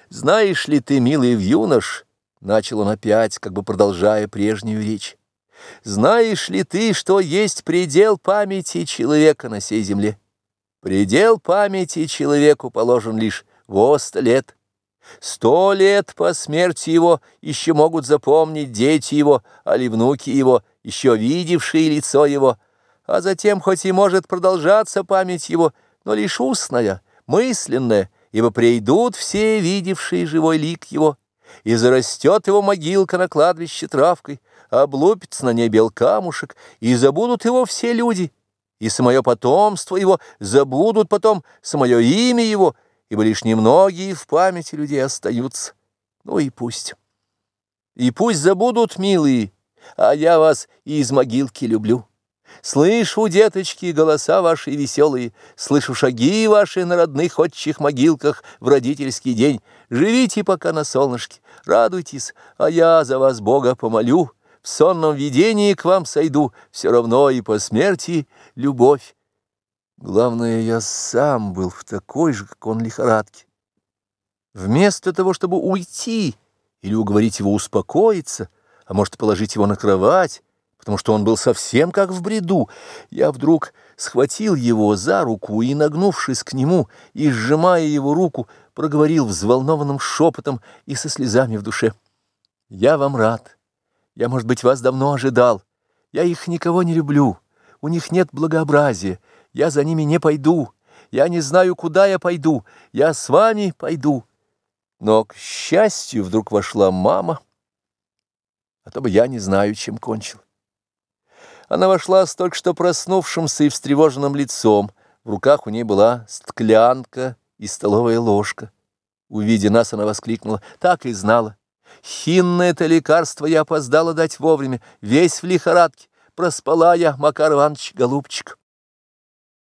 Знаешь ли ты, милый юнош, — начал он опять, как бы продолжая прежнюю речь, — знаешь ли ты, что есть предел памяти человека на сей земле? Предел памяти человеку положен лишь во 100 лет. 100 лет по смерти его еще могут запомнить дети его, али внуки его, еще видевшие лицо его, а затем хоть и может продолжаться память его, но лишь устная, мысленная, ибо придут все видевшие живой лик его, и зарастет его могилка на кладбище травкой, облупится на ней бел камушек, и забудут его все люди, и самое потомство его забудут потом самое имя его, ибо лишь немногие в памяти людей остаются. Ну и пусть. И пусть забудут, милые, а я вас и из могилки люблю. Слышу, деточки, голоса ваши веселые, слышу шаги ваши на родных отчих могилках в родительский день. Живите пока на солнышке, радуйтесь, а я за вас Бога помолю. В сонном видении к вам сойду, все равно и по смерти любовь. Главное, я сам был в такой же, как он, лихорадке. Вместо того, чтобы уйти или уговорить его успокоиться, а может, положить его на кровать, потому что он был совсем как в бреду, я вдруг схватил его за руку и, нагнувшись к нему и сжимая его руку, проговорил взволнованным шепотом и со слезами в душе: «Я вам рад. Я, может быть, вас давно ожидал. Я их никого не люблю. У них нет благообразия. Я за ними не пойду. Я не знаю, куда я пойду. Я с вами пойду». Но, к счастью, вдруг вошла мама, а то бы я не знаю, чем кончил. Она вошла с только что проснувшимся и встревоженным лицом. В руках у ней была склянка и столовая ложка. Увидя нас, она воскликнула: «Так и знала. Хинное-то лекарство я опоздала дать вовремя, весь в лихорадке. Проспала я, Макар Иванович, голубчик».